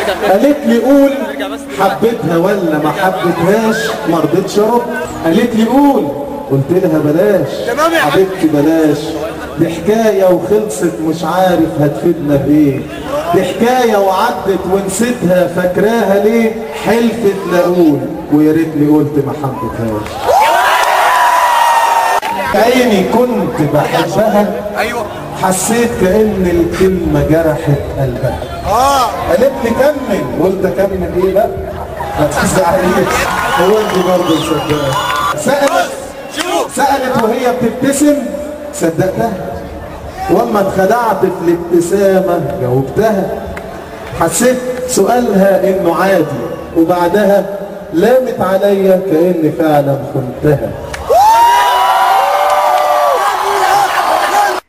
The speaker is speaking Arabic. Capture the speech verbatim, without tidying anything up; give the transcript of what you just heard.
قالت لي قول حبيتها ولا ما حبيتهاش، ما رضيتش ارد. قالت لي قول، قلت لها بلاش حبيبتي بلاش، دي حكايه وخلصت مش عارف هتفيدنا بايه، دي حكايه وعدت ونسيتها فاكراها ليه، حلفت لا اقول ويا ريتني قلت ما حبيتهاش. عيني كنت بحبها، ايوه حسيت كأن الكلمة جرحت قلبها. اه قالت لي كمل، قلت اكمل ايه بقى؟ ما تزعليش، هو انت برضه مصدقة. سألت سألت وهي بتبتسم صدقتها، واما اتخدعت في الابتسامة جاوبتها. حسيت سؤالها انه عادي، وبعدها لامت عليا كأني فعلا خنتها.